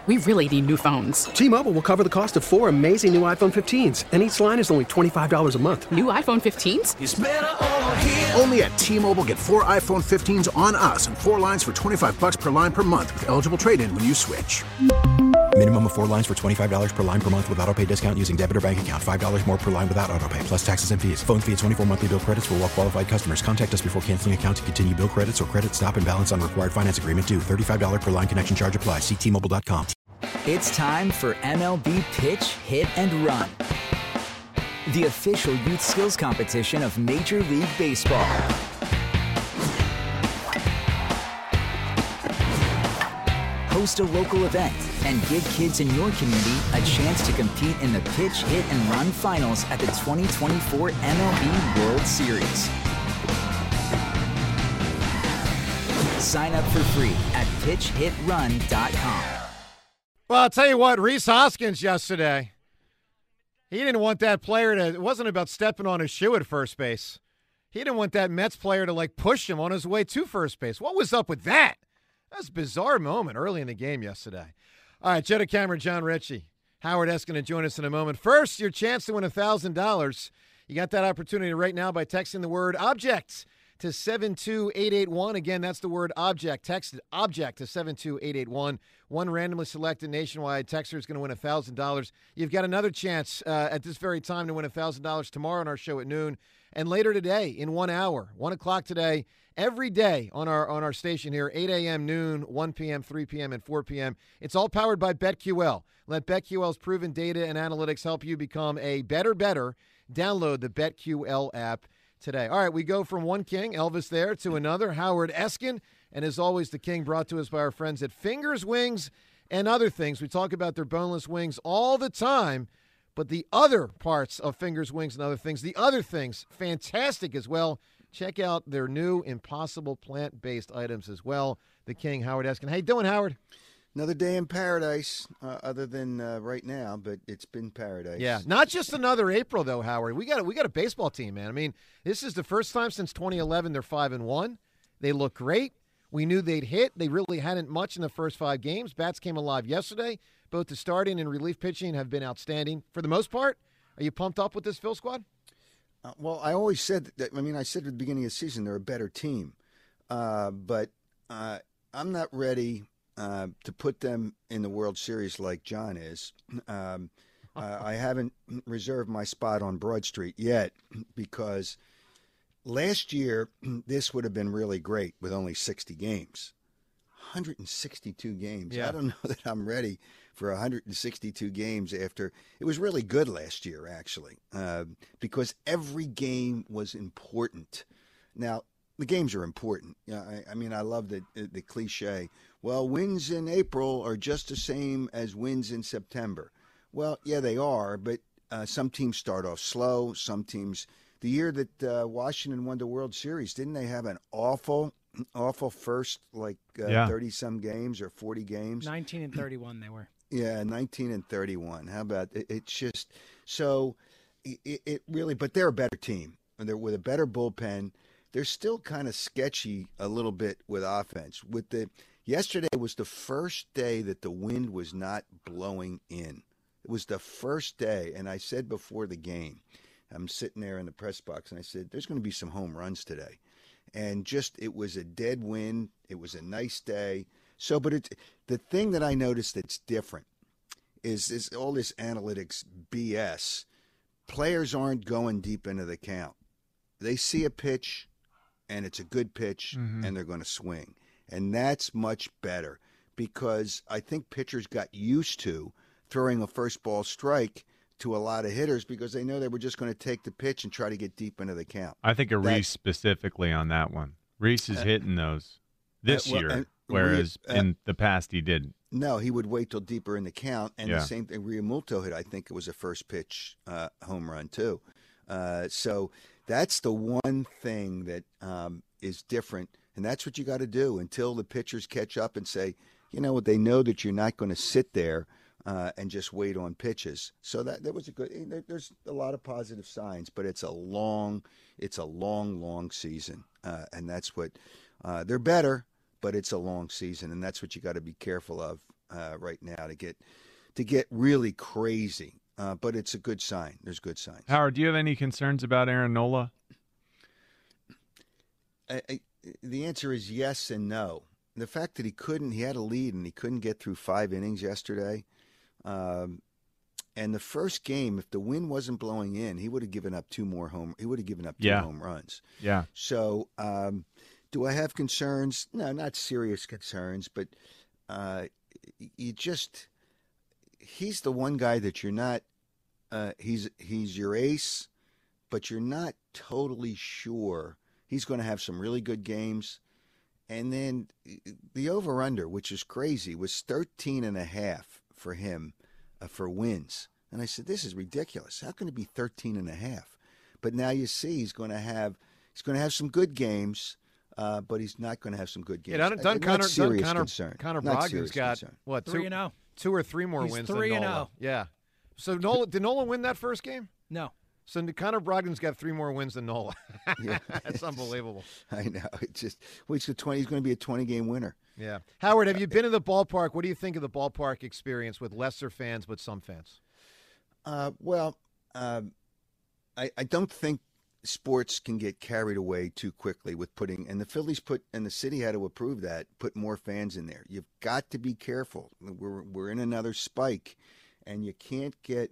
We really need new phones. T-Mobile will cover the cost of 4 amazing new iPhone 15s, and each line is only $25 a month. New iPhone 15s? It's better over here. Only at T-Mobile, get 4 iPhone 15s on us and 4 lines for $25 per line per month with eligible trade-in when you switch. Minimum of 4 lines for $25 per line per month with autopay discount using debit or bank account. $5 more per line without autopay, plus taxes and fees. Phone fee at 24 monthly bill credits for well-qualified customers. Contact us before canceling account to continue bill credits or credit stop and balance on required finance agreement due. $35 per line connection charge applies. See T-Mobile.com. It's time for MLB Pitch, Hit, and Run, the official youth skills competition of Major League Baseball. Host a local event and give kids in your community a chance to compete in the Pitch, Hit, and Run finals at the 2024 MLB World Series. Sign up for free at pitchhitrun.com. Well, I'll tell you what, Rhys Hoskins yesterday, he didn't want that player to, it wasn't about stepping on his shoe at first base. He didn't want that Mets player to, push him on his way to first base. What was up with that? That was a bizarre moment early in the game yesterday. All right, Joe DeCamara, John Ritchie. Howard S. going to join us in a moment. First, your chance to win $1,000. You got that opportunity right now by texting the word object to 72881. Again, that's the word object. Text object to 72881. One randomly selected nationwide texter is going to win $1,000. You've got another chance at this very time to win $1,000 tomorrow on our show at noon. And later today in 1 hour, 1 o'clock today, every day on our station here, 8 a.m., noon, 1 p.m., 3 p.m., and 4 p.m. It's all powered by BetQL. Let BetQL's proven data and analytics help you become a better. Download the BetQL app today. All right, we go from one king, Elvis there, to another, Howard Eskin. And as always, the king brought to us by our friends at Fingers Wings and Other Things. We talk about their boneless wings all the time, but the other parts of Fingers Wings and Other Things, the other things, fantastic as well. Check out their new Impossible plant-based items as well. The king, Howard Eskin. How you doing, Howard? Another day in paradise, other than right now, but it's been paradise. Yeah, not just another April though, Howard. We got a baseball team, man. I mean, this is the first time since 2011 they're 5-1. They look great. We knew they'd hit. They really hadn't much in the first 5 games. Bats came alive yesterday. Both the starting and relief pitching have been outstanding for the most part. Are you pumped up with this Phil squad? Well, I always said that. I said at the beginning of the season they're a better team, but I'm not ready to put them in the World Series like John is. I haven't reserved my spot on Broad Street yet because last year this would have been really great with only 60 games. 162 games. Yeah. I don't know that I'm ready for 162 games after. It was really good last year, actually, because every game was important. Now, the games are important. Yeah, I love the cliche. Well, wins in April are just the same as wins in September. Well, yeah, they are, but some teams start off slow. Some teams, the year that Washington won the World Series, didn't they have an awful first 30-some games or 40 games? 19 and 31 they were. Yeah, 19 and 31. How about it? It's just so it really, but they're a better team. And they're with a better bullpen. They're still kind of sketchy a little bit with offense. Yesterday was the first day that the wind was not blowing in. It was the first day, and I said before the game, I'm sitting there in the press box, and I said, there's going to be some home runs today. And it was a dead wind. It was a nice day. So, but the thing that I noticed that's different is all this analytics BS. Players aren't going deep into the count. They see a pitch, and it's a good pitch, and they're going to swing. And that's much better because I think pitchers got used to throwing a first ball strike to a lot of hitters because they know they were just going to take the pitch and try to get deep into the count. I think of Rhys specifically on that one. Rhys is hitting those this year, whereas in the past he didn't. No, he would wait till deeper in the count. And the same thing, Realmuto hit, I think it was a first pitch home run too. So that's the one thing that is different. And that's what you got to do until the pitchers catch up and say, you know what, they know that you're not going to sit there and just wait on pitches. So that was a good. There's a lot of positive signs, but it's a long season, and that's what they're better. But it's a long season, and that's what you got to be careful of right now to get really crazy. But it's a good sign. There's good signs. Howard, do you have any concerns about Aaron Nola? The answer is yes and no. The fact that he had a lead and he couldn't get through 5 innings yesterday. And the first game, if the wind wasn't blowing in, he would have given up two home runs. Yeah. So, do I have concerns? No, not serious concerns, but he's the one guy that you're not. He's your ace, but you're not totally sure. He's going to have some really good games. And then the over-under, which is crazy, was 13.5 for him for wins. And I said, this is ridiculous. How can it be 13.5? But now you see he's going to have some good games, but he's not going to have some good games. Yeah, Connor Brogdon's got, what, 3-0. 2 or 3 more wins than Nola. 3-0. Yeah. So did Nola win that first game? No. So Connor Brogdon's got 3 more wins than Nola. Yeah. That's unbelievable. I know. He's going to be a 20-game winner. Yeah. Howard, have you been to the ballpark? What do you think of the ballpark experience with lesser fans but some fans? I don't think sports can get carried away too quickly with and the Phillies and the city had to approve that, put more fans in there. You've got to be careful. We're in another spike, and you can't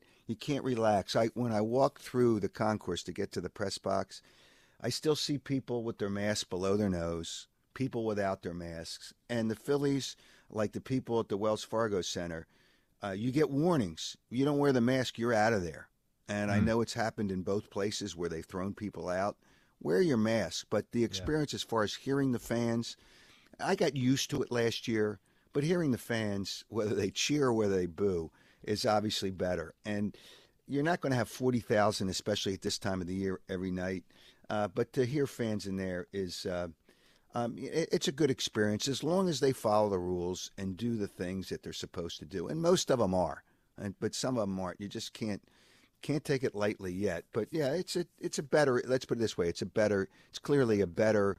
relax. When I walk through the concourse to get to the press box, I still see people with their masks below their nose, people without their masks, and the Phillies, like the people at the Wells Fargo Center, you get warnings. You don't wear the mask, you're out of there. And I know it's happened in both places where they've thrown people out. Wear your mask. But the experience as far as hearing the fans, I got used to it last year, but hearing the fans, whether they cheer or whether they boo, is obviously better. And you're not going to have 40,000, especially at this time of the year, every night. But to hear fans in there is it's a good experience as long as they follow the rules and do the things that they're supposed to do. And most of them are, but some of them aren't. You just can't take it lightly yet. But yeah, it's a better. Let's put it this way: it's clearly a better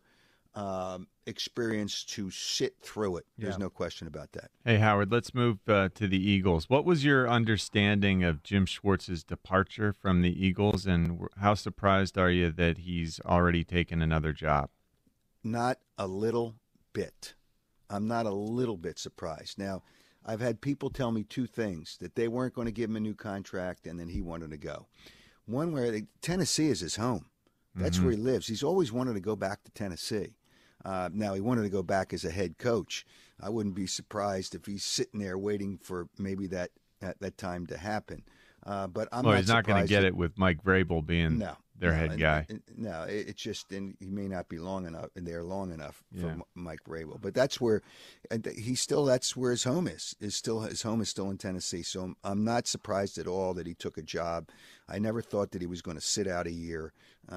experience to sit through it. There's no question about that. Hey, Howard, let's move to the Eagles. What was your understanding of Jim Schwartz's departure from the Eagles, and how surprised are you that he's already taken another job? Not a little bit. I'm not a little bit surprised. Now, I've had people tell me 2 things, that they weren't going to give him a new contract and then he wanted to go. One, where Tennessee is his home. That's where he lives. He's always wanted to go back to Tennessee. Now, he wanted to go back as a head coach. I wouldn't be surprised if he's sitting there waiting for maybe that time to happen. But he's not going to get it with Mike Vrabel being their head guy. It's just, and he may not be long enough for Mike Vrabel. But that's where that's where his home is. His home is still in Tennessee. So I'm not surprised at all that he took a job. I never thought that he was going to sit out a year.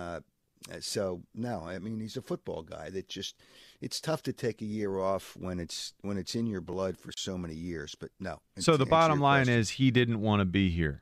So no, I mean, he's a football guy that it's tough to take a year off when it's in your blood for so many years. But no. So the bottom line is he didn't want to be here.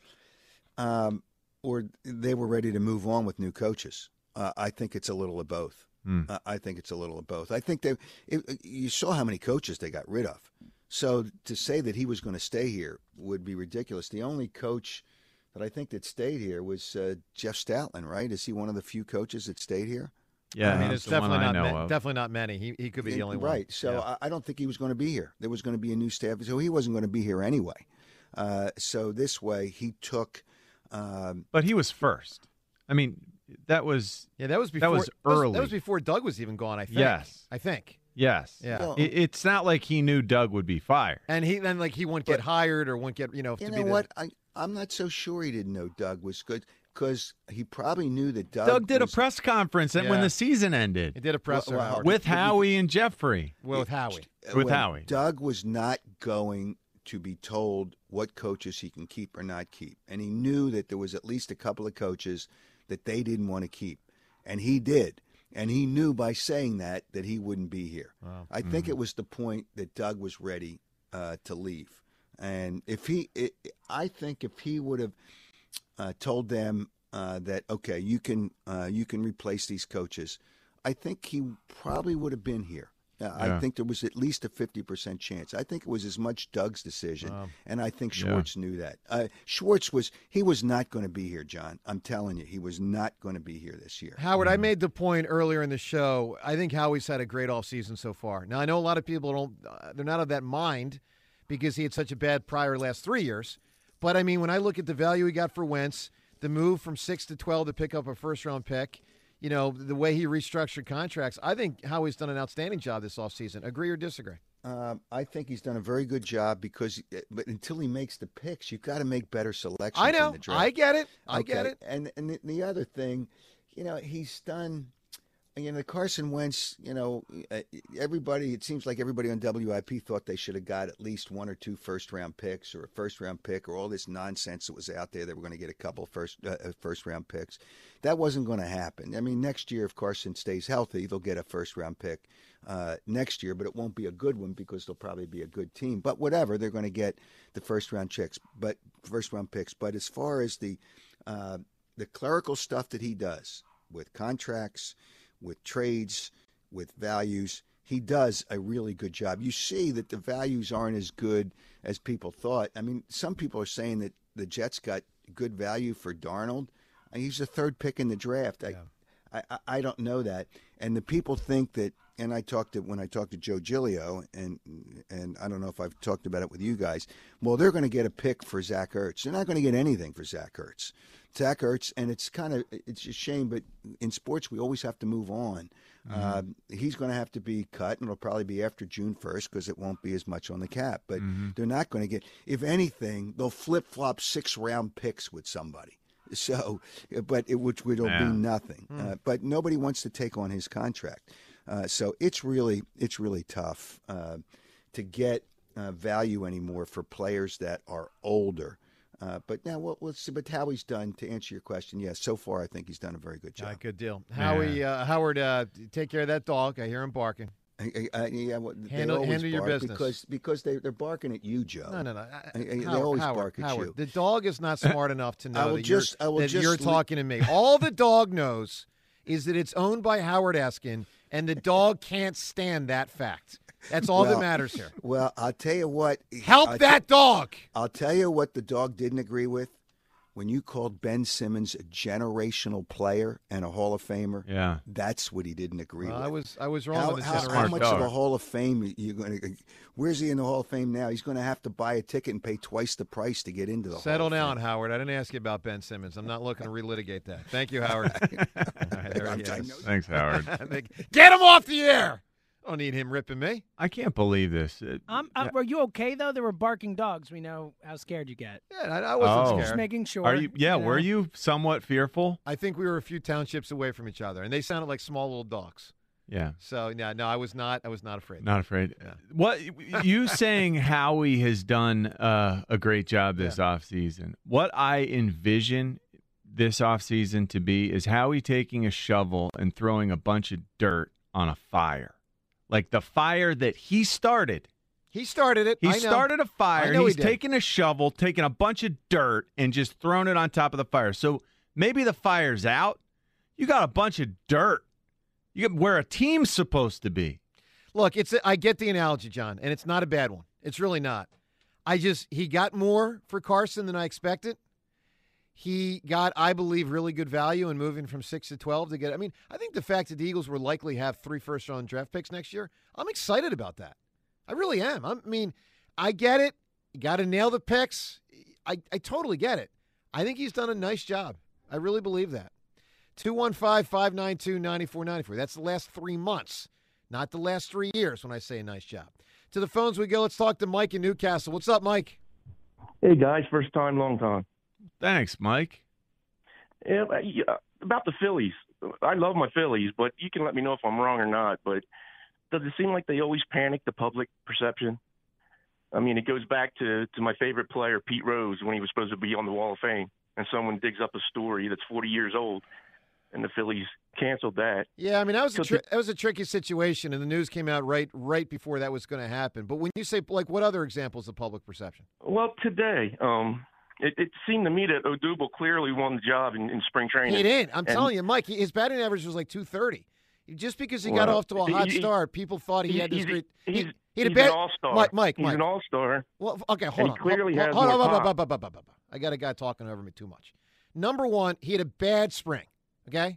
Or they were ready to move on with new coaches. I think it's a little of both. I think it's a little of both. I think you saw how many coaches they got rid of. So to say that he was going to stay here would be ridiculous. The only coach that I think that stayed here was Jeff Stoutland, right? Is he one of the few coaches that stayed here? Yeah, I mean, it's definitely not many. He could be the only one. Right. So I don't think he was going to be here. There was going to be a new staff, so he wasn't going to be here anyway. So this way he took. But he was first. I mean, that was before, that was early. That was before Doug was even gone. I think. Yes, I think. Yes. Yeah. Well, it's not like he knew Doug would be fired, and he wouldn't get hired or wouldn't get I'm not so sure he didn't know Doug was good because he probably knew that Doug did a press conference when the season ended. He did a presser with Howie and Jeffrey. With Howie. With Howie. Doug was not going to be told what coaches he can keep or not keep. And he knew that there was at least a couple of coaches that they didn't want to keep. And he did. And he knew by saying that he wouldn't be here. Wow. I think it was the point that Doug was ready to leave. And I think if he would have told them that, okay, you can replace these coaches, I think he probably would have been here. I think there was at least a 50% chance. I think it was as much Doug's decision, and I think Schwartz knew that. Schwartz was not going to be here, John. I'm telling you, he was not going to be here this year. Howard, I made the point earlier in the show. I think Howie's had a great offseason so far. Now, I know a lot of people they're not of that mind because he had such a bad prior last 3 years. But, I mean, when I look at the value he got for Wentz, the move from 6 to 12 to pick up a first-round pick, you know, the way he restructured contracts, I think Howie's done an outstanding job this offseason. Agree or disagree? I think he's done a very good job but until he makes the picks, you've got to make better selections. I know. In the draft. I get it. Okay. I get it. And the other thing, you know, he's done. You know, Carson Wentz, you know, it seems like everybody on WIP thought they should have got at least 1 or 2 first-round picks or a first-round pick or all this nonsense that was out there that we're going to get a couple first-round picks. That wasn't going to happen. I mean, next year, if Carson stays healthy, they'll get a first-round pick next year, but it won't be a good one because they'll probably be a good team. But whatever, they're going to get the first-round picks. But as far as the clerical stuff that he does with contracts, with trades, with values, he does a really good job. You see that the values aren't as good as people thought. I mean, some people are saying that the Jets got good value for Darnold. He's the 3rd pick in the draft. I don't know that. And the people think that, and when I talked to Joe Giglio, and I don't know if I've talked about it with you guys, well, they're going to get a pick for Zach Ertz. They're not going to get anything for Zach Ertz. Zach Ertz, and it's a shame, but in sports we always have to move on. He's going to have to be cut, and it'll probably be after June 1st because it won't be as much on the cap. But they're not going to get, if anything, they'll flip-flop 6-round picks with somebody. So, which will be nothing. But nobody wants to take on his contract. So it's really tough to get value anymore for players that are older. But now we'll see. But Howie's done, to answer your question, yes, so far I think he's done a very good job. Good deal. Howard, take care of that dog. I hear him barking. Handle your business. Because they're barking at you, Joe. No. They always bark at you. The dog is not smart enough to know that you're just talking to me. All the dog knows is that it's owned by Howard Eskin, and the dog can't stand that fact. That's all that matters here. Well, I'll tell you what. Help that dog. I'll tell you what the dog didn't agree with. When you called Ben Simmons a generational player and a Hall of Famer, that's what he didn't agree with. I was wrong. How much of a Hall of Fame you're going to? Where's he in the Hall of Fame now? He's going to have to buy a ticket and pay twice the price to get into the Hall of Fame. Settle down, Howard. I didn't ask you about Ben Simmons. I'm not looking to relitigate that. Thank you, Howard. All right, there he is. Thanks, Howard. Get him off the air. I don't need him ripping me. I can't believe this. Were you okay, though? There were barking dogs. We know how scared you get. Yeah, I wasn't scared. Just making sure. Were you somewhat fearful? I think we were a few townships away from each other, and they sounded like small little dogs. Yeah. So, no, I was not afraid. Not afraid. Yeah. What you saying Howie has done a great job this offseason. What I envision this offseason to be is Howie taking a shovel and throwing a bunch of dirt on a fire. Like the fire that he started. He started it. He started a fire. He's taking a shovel, taking a bunch of dirt, and just throwing it on top of the fire. So maybe the fire's out. You got a bunch of dirt. You get where a team's supposed to be. Look, I get the analogy, John, and it's not a bad one. It's really not. He got more for Carson than I expected. He got, I believe, really good value in moving from 6 to 12 to get. I mean, I think the fact that the Eagles will likely have 3 first-round draft picks next year, I'm excited about that. I really am. I mean, I get it. You got to nail the picks. I totally get it. I think he's done a nice job. I really believe that. 215-592-9494. That's the last 3 months, not the last 3 years when I say a nice job. To the phones we go. Let's talk to Mike in Newcastle. What's up, Mike? Hey, guys. First time, long time. Thanks, Mike. Yeah, about the Phillies. I love my Phillies, but you can let me know if I'm wrong or not. But does it seem like they always panic the public perception? I mean, it goes back to my favorite player, Pete Rose, when he was supposed to be on the Wall of Fame, and someone digs up a story that's 40 years old, and the Phillies canceled that. Yeah, I mean, that was a tricky situation, and the news came out right before that was going to happen. But when you say, like, what other examples of public perception? Well, today, it seemed to me that Odubel clearly won the job in spring training. He did. I'm telling you, Mike, his batting average was like 230. Just because he got off to a hot start, people thought he had this great. He's an all-star. Mike. He's an all-star. Well, okay, hold on. He clearly has hold more on. pop. I got a guy talking over me too much. Number one, he had a bad spring. Okay,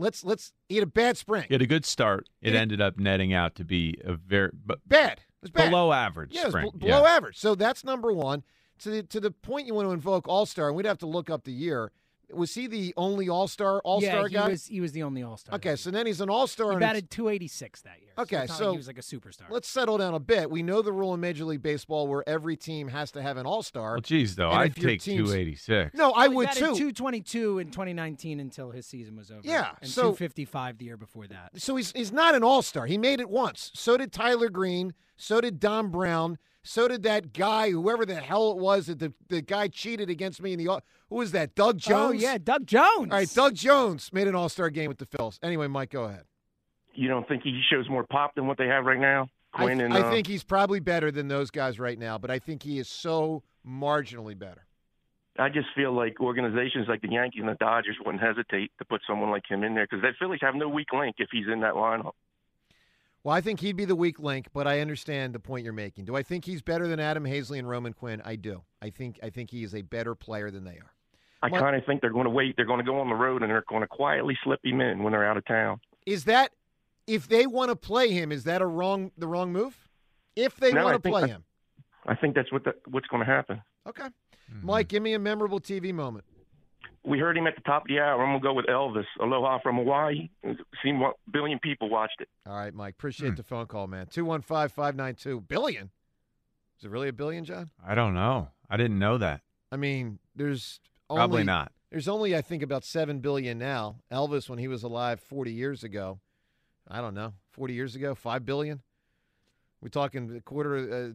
he had a bad spring. He had a good start. It ended up netting out to be a very bad. It was bad. Below average. Yeah, spring. It was below average. So that's number one. To the point you want to invoke all-star, and we'd have to look up the year. Was he the only all-star guy? He was the only all-star. Okay, so then he's an all-star. He batted 286 that year. Okay, so, so like he was like a superstar. Let's settle down a bit. We know the rule in Major League Baseball where every team has to have an all-star. Well, geez, though, I'd take 286. No, I would batted too. 222 in 2019 until his season was over. Yeah, and so 255 the year before that. So he's not an all-star. He made it once. So did Tyler Green. So did Don Brown. So did that guy, whoever the hell it was, that the guy cheated against me in the. Who was that? Doug Jones? Oh, yeah, Doug Jones. All right, Doug Jones made an all-star game with the Phils. Anyway, Mike, go ahead. You don't think he shows more pop than what they have right now? Quinn I think he's probably better than those guys right now, but I think he is so marginally better. I just feel like organizations like the Yankees and the Dodgers wouldn't hesitate to put someone like him in there because the Phillies have no weak link if he's in that lineup. Well, I think he'd be the weak link, but I understand the point you're making. Do I think he's better than Adam Hazley and Roman Quinn? I do. I think he is a better player than they are. I kind of think they're going to wait. They're going to go on the road, and they're going to quietly slip him in when they're out of town. Is that, if they want to play him, is that the wrong move? If they want to play him. I think that's what's going to happen. Okay. Mm-hmm. Mike, give me a memorable TV moment. We heard him at the top of the hour. I'm going to go with Elvis, Aloha from Hawaii. Seen 1 billion people watched it. All right, Mike. Appreciate the phone call, man. 215-592. Billion? Is it really a billion, John? I don't know. I didn't know that. I mean, there's probably not. There's only, I think, about 7 billion now. Elvis, when he was alive 40 years ago, I don't know, 40 years ago, 5 billion? We're talking a quarter,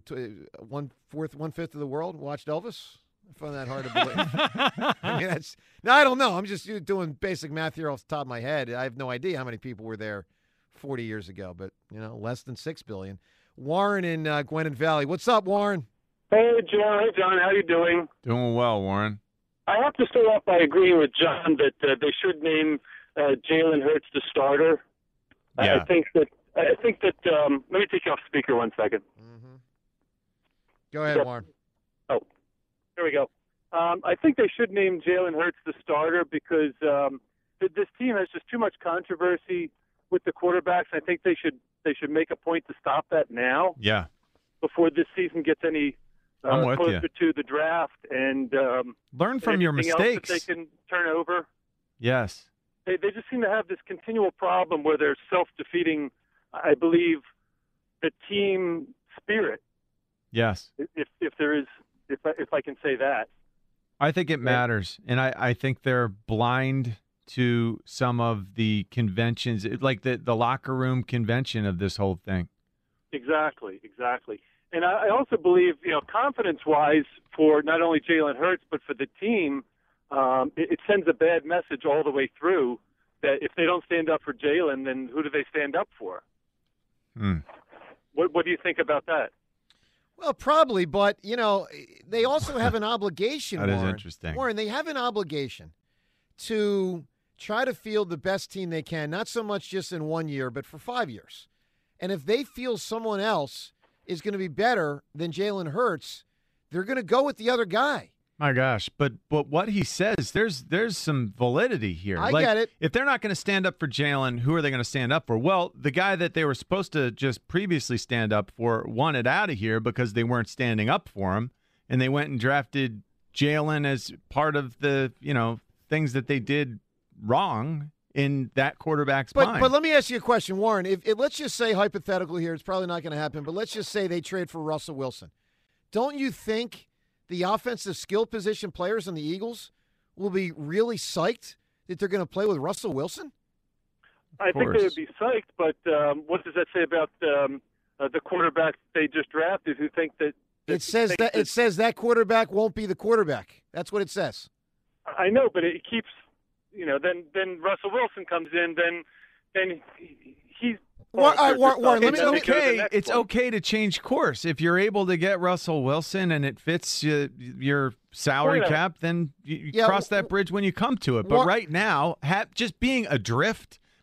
1/5 of the world watched Elvis? I find that hard to believe. I mean, I don't know. I'm just doing basic math here off the top of my head. I have no idea how many people were there 40 years ago, but, less than 6 billion. Warren in Gwinnett Valley. What's up, Warren? Hey, John. Hey, John. How you doing? Doing well, Warren. I have to start off by agreeing with John that they should name Jalen Hurts the starter. Yeah. I think that. Let me take you off speaker 1 second. Mm-hmm. Go ahead, Warren. Oh, there we go. I think they should name Jalen Hurts the starter because this team has just too much controversy with the quarterbacks. I think they should make a point to stop that now. Yeah. Before this season gets any closer to the draft and learn from your mistakes. Else that they can turn over. Yes. They just seem to have this continual problem where they're self-defeating. I believe the team spirit. Yes. If there is, if I can say that. I think it matters, and I think they're blind to some of the conventions, like the locker room convention of this whole thing. Exactly. And I also believe, confidence-wise, for not only Jalen Hurts but for the team, it sends a bad message all the way through that if they don't stand up for Jalen, then who do they stand up for? What do you think about that? Well, probably, but, they also have an obligation, That is Warren. interesting. Warren, they have an obligation to try to field the best team they can, not so much just in 1 year, but for 5 years. And if they feel someone else is going to be better than Jalen Hurts, they're going to go with the other guy. My gosh, but what he says, there's some validity here. I get it. If they're not going to stand up for Jalen, who are they going to stand up for? Well, the guy that they were supposed to just previously stand up for wanted out of here because they weren't standing up for him, and they went and drafted Jalen as part of the things that they did wrong in that quarterback's mind. But let me ask you a question, Warren. If let's just say hypothetical here, it's probably not going to happen, but let's just say they trade for Russell Wilson. Don't you think the offensive skill position players on the Eagles will be really psyched that they're going to play with Russell Wilson? I think they would be psyched, but what does that say about the quarterback they just drafted who think that it says that quarterback won't be the quarterback. That's what it says. I know, but it keeps then Russell Wilson comes in, then he's Warren, it's okay to change course. If you're able to get Russell Wilson and it fits your salary cap, then you cross that bridge when you come to it. But right now, just being adrift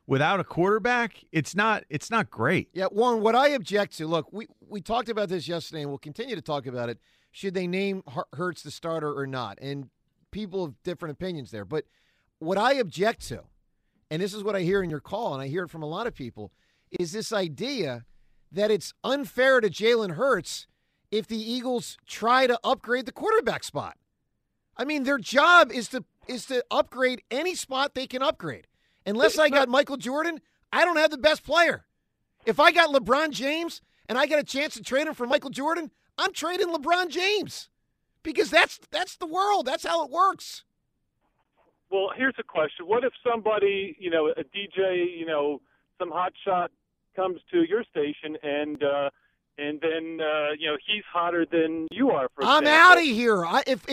without a quarterback, it's not great. Yeah, Warren, what I object to, look, we talked about this yesterday, and we'll continue to talk about it. Should they name Hurts the starter or not? And people have different opinions there. But what I object to, and this is what I hear in your call, and I hear it from a lot of people, is this idea that it's unfair to Jalen Hurts if the Eagles try to upgrade the quarterback spot. I mean, their job is to upgrade any spot they can upgrade. Unless I got Michael Jordan, I don't have the best player. If I got LeBron James and I get a chance to trade him for Michael Jordan, I'm trading LeBron James because that's the world. That's how it works. Well, here's a question. What if somebody, a DJ, some hot shot comes to your station and then, he's hotter than you are, for I'm example. out of here. If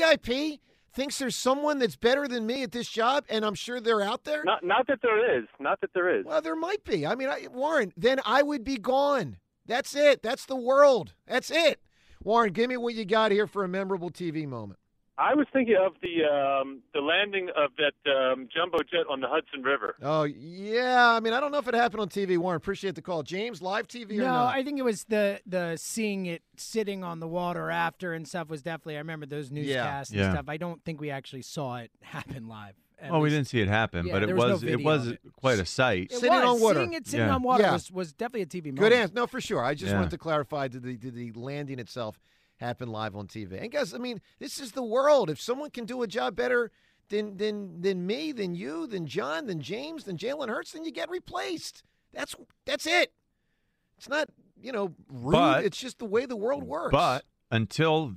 WIP thinks there's someone that's better than me at this job, and I'm sure they're out there. Not that there is. Not that there is. Well, there might be. I mean, Warren, then I would be gone. That's it. That's the world. That's it. Warren, give me what you got here for a memorable TV moment. I was thinking of the landing of that jumbo jet on the Hudson River. Oh, yeah. I mean, I don't know if it happened on TV, Warren. Appreciate the call. James, live TV or no? not? I think it was the seeing it sitting on the water after and stuff was definitely, I remember those newscasts and stuff. I don't think we actually saw it happen live. We didn't see it happen, but it was quite a sight. Sitting on water. Seeing it sitting on water was definitely a TV moment. Good answer. No, for sure. I just wanted to clarify, did the landing itself happen live on TV? And guys, I mean, this is the world. If someone can do a job better than me, than you, than John, than James, than Jalen Hurts, then you get replaced. That's it. It's not, rude. It's just the way the world works. But until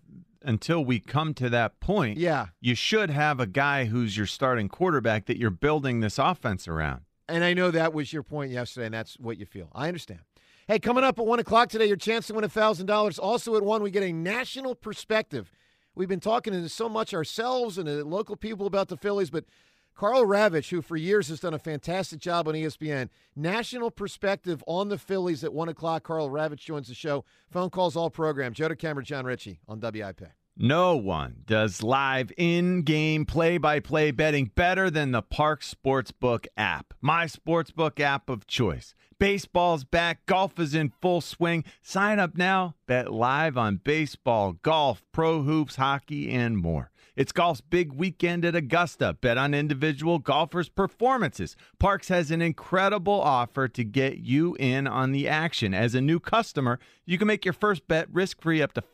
we come to that point, you should have a guy who's your starting quarterback that you're building this offense around. And I know that was your point yesterday, and that's what you feel. I understand. Hey, coming up at 1 o'clock today, your chance to win $1,000. Also at 1, we get a national perspective. We've been talking to so much ourselves and the local people about the Phillies, but Karl Ravech, who for years has done a fantastic job on ESPN, national perspective on the Phillies at 1 o'clock. Karl Ravech joins the show. Phone calls all program. Joe DeCamera, John Ritchie on WIP. No one does live in-game play-by-play betting better than the Parx Sportsbook app, my sportsbook app of choice. Baseball's back. Golf is in full swing. Sign up now. Bet live on baseball, golf, pro hoops, hockey, and more. It's golf's big weekend at Augusta. Bet on individual golfers' performances. Parx has an incredible offer to get you in on the action. As a new customer, you can make your first bet risk-free up to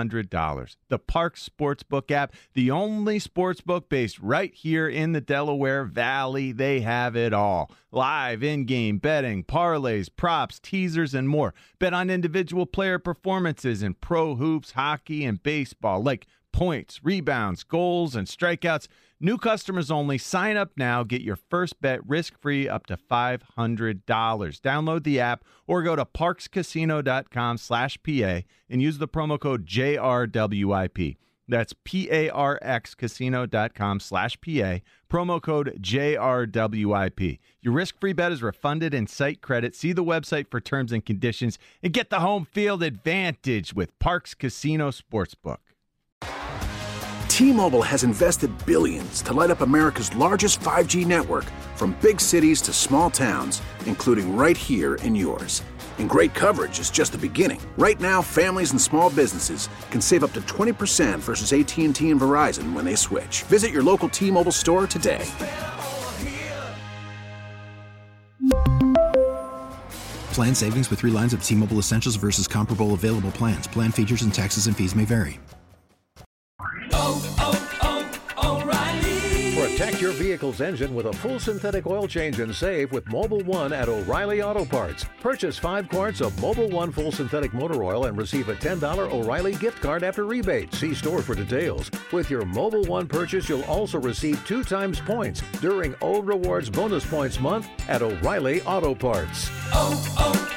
$500. The Parx Sportsbook app, the only sportsbook based right here in the Delaware Valley. They have it all. Live in-game betting, parlays, props, teasers, and more. Bet on individual player performances in pro hoops, hockey, and baseball, like points, rebounds, goals, and strikeouts. New customers only. Sign up now. Get your first bet risk-free up to $500. Download the app or go to parxcasino.com/PA and use the promo code JRWIP. That's PARXcasino.com/PA. Promo code JRWIP. Your risk-free bet is refunded in site credit. See the website for terms and conditions and get the home field advantage with Parx Casino Sportsbook. T-Mobile has invested billions to light up America's largest 5G network, from big cities to small towns, including right here in yours. And great coverage is just the beginning. Right now, families and small businesses can save up to 20% versus AT&T and Verizon when they switch. Visit your local T-Mobile store today. Plan savings with 3 lines of T-Mobile Essentials versus comparable available plans. Plan features and taxes and fees may vary. Protect your vehicle's engine with a full synthetic oil change and save with Mobil 1 at O'Reilly Auto Parts. Purchase 5 quarts of Mobil 1 full synthetic motor oil and receive a $10 O'Reilly gift card after rebate. See store for details. With your Mobil 1 purchase, you'll also receive 2 times points during O Rewards Bonus Points Month at O'Reilly Auto Parts.